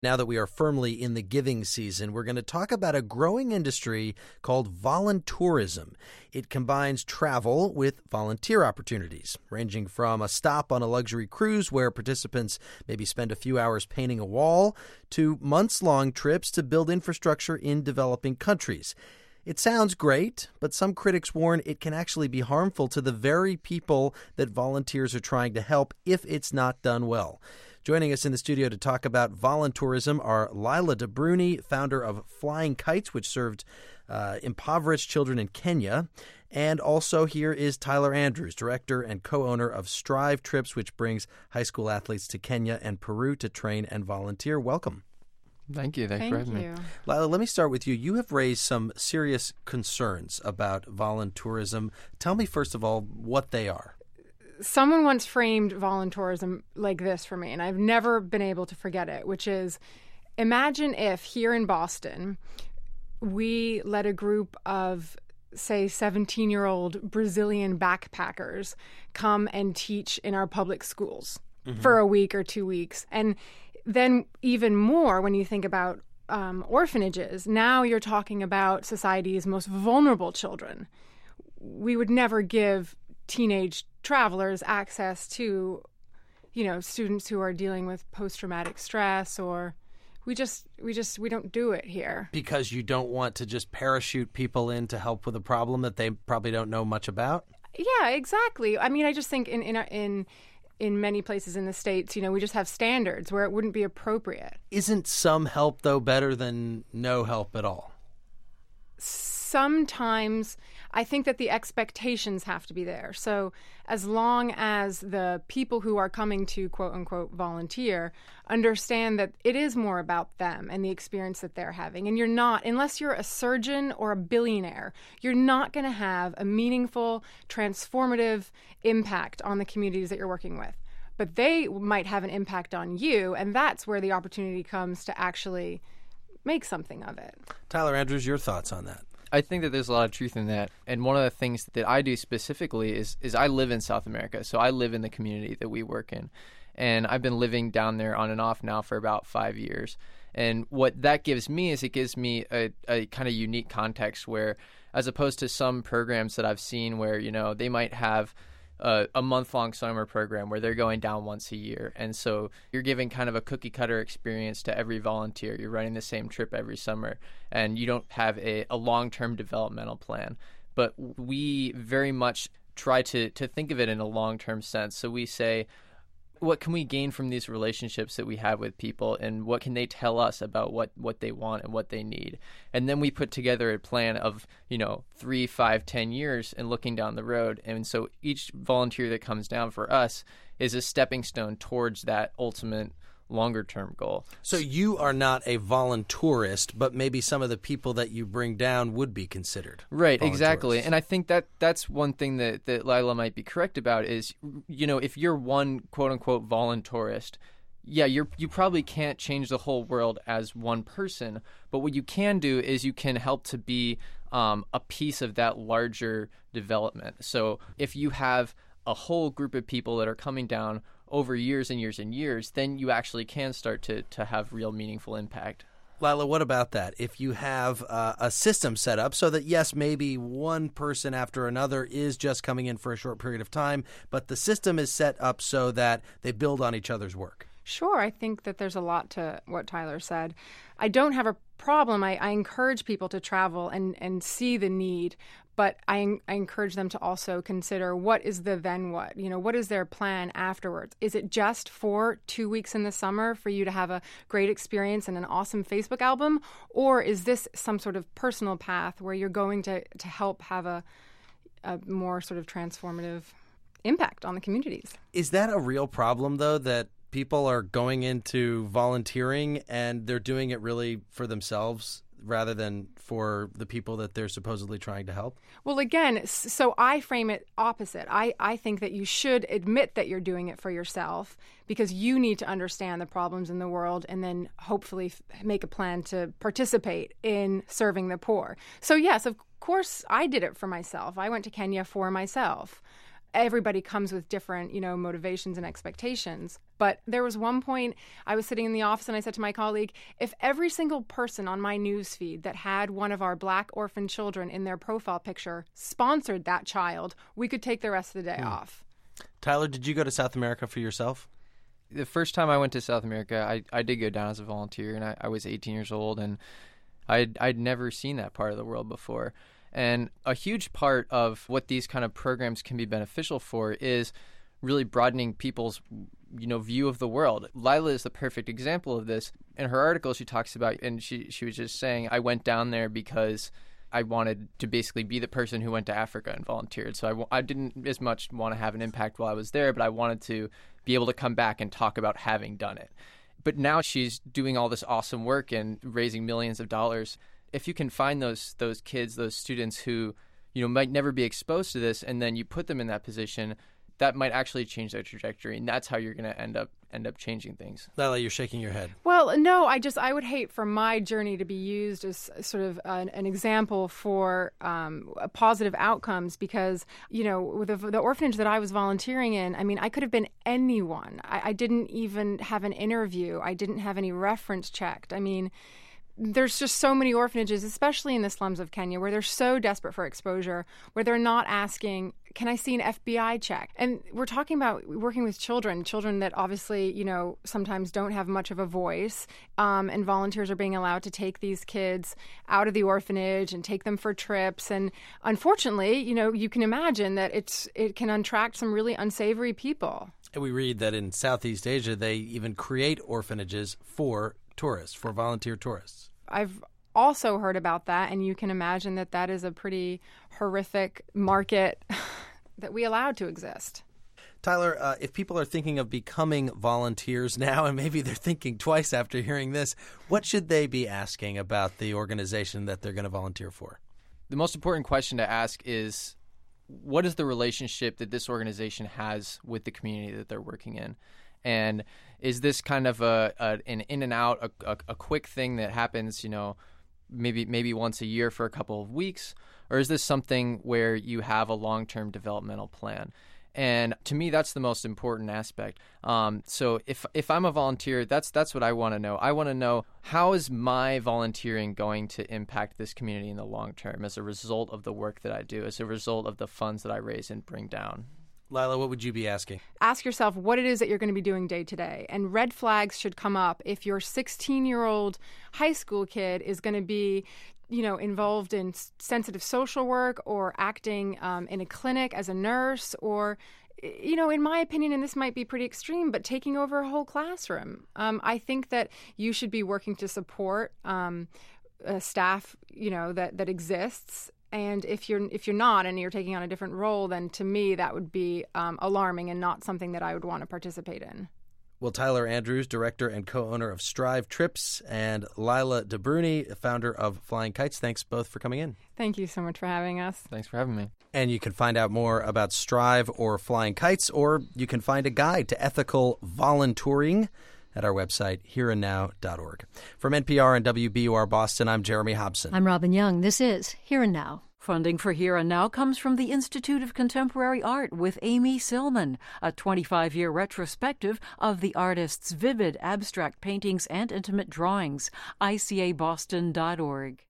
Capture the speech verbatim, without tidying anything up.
Now that we are firmly in the giving season, we're going to talk about a growing industry called voluntourism. It combines travel with volunteer opportunities, ranging from a stop on a luxury cruise where participants maybe spend a few hours painting a wall to months-long trips to build infrastructure in developing countries. It sounds great, but some critics warn it can actually be harmful to the very people that volunteers are trying to help if it's not done well. Joining us in the studio to talk about voluntourism are Lila de Bruni, founder of Flying Kites, which served uh, impoverished children in Kenya. And also here is Tyler Andrews, director and co-owner of Strive Trips, which brings high school athletes to Kenya and Peru to train and volunteer. Welcome. Thank you. Thanks Thank for having you. me. Lila, let me start with you. You have raised some serious concerns about voluntourism. Tell me, first of all, what they are. Someone once framed voluntourism like this for me, and I've never been able to forget it, which is, imagine if here in Boston, we let a group of, say, seventeen-year-old Brazilian backpackers come and teach in our public schools mm-hmm. for a week or two weeks. And then even more when you think about um, orphanages, now you're talking about society's most vulnerable children. We would never give teenage travelers access to, you know, students who are dealing with post-traumatic stress, or we just, we just, we don't do it here. Because you don't want to just parachute people in to help with a problem that they probably don't know much about? Yeah, exactly. I mean, I just think in, in, in, in many places in the States, you know, we just have standards where it wouldn't be appropriate. Isn't some help, though, better than no help at all? Sometimes I think that the expectations have to be there. So as long as the people who are coming to quote unquote volunteer understand that it is more about them and the experience that they're having, and you're not, unless you're a surgeon or a billionaire, you're not going to have a meaningful, transformative impact on the communities that you're working with. But they might have an impact on you, and that's where the opportunity comes to actually make something of it. Tyler Andrews, your thoughts on that? I think that there's a lot of truth in that. And one of the things that I do specifically is is I live in South America. So I live in the community that we work in. And I've been living down there on and off now for about five years. And what that gives me is it gives me a, a kind of unique context where, as opposed to some programs that I've seen where, you know, they might have a, a month-long summer program where they're going down once a year. And so you're giving kind of a cookie-cutter experience to every volunteer. You're running the same trip every summer, and you don't have a, a long-term developmental plan. But we very much try to, to think of it in a long-term sense. So we say, what can we gain from these relationships that we have with people, and what can they tell us about what, what they want and what they need? And then we put together a plan of, you know, three, five, ten years and looking down the road. And so each volunteer that comes down for us is a stepping stone towards that ultimate longer-term goal. So you are not a voluntourist, but maybe some of the people that you bring down would be considered. Right, exactly. And I think that that's one thing that, that Lila might be correct about is, you know, if you're one quote-unquote voluntourist, yeah, you're you probably can't change the whole world as one person, but what you can do is you can help to be um, a piece of that larger development. So if you have a whole group of people that are coming down over years and years and years, then you actually can start to, to have real meaningful impact. Lila, what about that? If you have uh, a system set up so that, yes, maybe one person after another is just coming in for a short period of time, but the system is set up so that they build on each other's work. Sure. I think that there's a lot to what Tyler said. I don't have a problem. I, I encourage people to travel and, and see the need, but I, I encourage them to also consider what is the then what? You know, what is their plan afterwards? Is it just for two weeks in the summer for you to have a great experience and an awesome Facebook album? Or is this some sort of personal path where you're going to, to help have a, a more sort of transformative impact on the communities? Is that a real problem, though, that people are going into volunteering and they're doing it really for themselves rather than for the people that they're supposedly trying to help? Well, again, so I frame it opposite. I, I think that you should admit that you're doing it for yourself because you need to understand the problems in the world and then hopefully f- make a plan to participate in serving the poor. So yes, of course, I did it for myself. I went to Kenya for myself. Everybody comes with different, you know, motivations and expectations. But there was one point I was sitting in the office and I said to my colleague, if every single person on my news feed that had one of our Black orphan children in their profile picture sponsored that child, we could take the rest of the day mm. off. Tyler, did you go to South America for yourself? The first time I went to South America, I, I did go down as a volunteer, and I, I was eighteen years old, and I'd, I'd never seen that part of the world before. And a huge part of what these kind of programs can be beneficial for is really broadening people's, you know, view of the world. Lila is the perfect example of this. In her article, she talks about, and she, she was just saying, I went down there because I wanted to basically be the person who went to Africa and volunteered. So I, I didn't as much want to have an impact while I was there, but I wanted to be able to come back and talk about having done it. But now she's doing all this awesome work and raising millions of dollars. If you can find those those kids, those students who, you know, might never be exposed to this, and then you put them in that position, that might actually change their trajectory, and that's how you're going to end up end up changing things. Lila, you're shaking your head. Well, no, I just I would hate for my journey to be used as sort of an, an example for um, positive outcomes, because, you know, with the, the orphanage that I was volunteering in, I mean, I could have been anyone. I, I didn't even have an interview. I didn't have any reference checked. I mean, there's just so many orphanages, especially in the slums of Kenya, where they're so desperate for exposure, where they're not asking, can I see an F B I check? And we're talking about working with children, children that obviously, you know, sometimes don't have much of a voice. Um, and volunteers are being allowed to take these kids out of the orphanage and take them for trips. And unfortunately, you know, you can imagine that it's it can attract some really unsavory people. And we read that in Southeast Asia, they even create orphanages for tourists, for volunteer tourists. I've also heard about that, and you can imagine that that is a pretty horrific market that we allowed to exist. Tyler, uh, if people are thinking of becoming volunteers now, and maybe they're thinking twice after hearing this, what should they be asking about the organization that they're going to volunteer for? The most important question to ask is, what is the relationship that this organization has with the community that they're working in? And is this kind of a, a an in and out, a, a, a quick thing that happens, you know, maybe maybe once a year for a couple of weeks? Or is this something where you have a long-term developmental plan? And to me, that's the most important aspect. Um, so if if I'm a volunteer, that's that's what I want to know. I want to know, how is my volunteering going to impact this community in the long term as a result of the work that I do, as a result of the funds that I raise and bring down? Lila, what would you be asking? Ask yourself what it is that you're going to be doing day to day. And red flags should come up if your sixteen-year-old high school kid is going to be, you know, involved in sensitive social work or acting um, in a clinic as a nurse, or, you know, in my opinion, and this might be pretty extreme, but taking over a whole classroom. Um, I think that you should be working to support um, a staff, you know, that, that exists. And if you're if you're not, and you're taking on a different role, then to me that would be um, alarming and not something that I would want to participate in. Well, Tyler Andrews, director and co-owner of Strive Trips, and Lila DeBruni, founder of Flying Kites, thanks both for coming in. Thank you so much for having us. Thanks for having me. And you can find out more about Strive or Flying Kites, or you can find a guide to ethical volunteering at our website, here and now dot org. From N P R and W B U R Boston, I'm Jeremy Hobson. I'm Robin Young. This is Here and Now. Funding for Here and Now comes from the Institute of Contemporary Art with Amy Silman, a twenty-five-year retrospective of the artist's vivid abstract paintings and intimate drawings. I C A Boston dot org.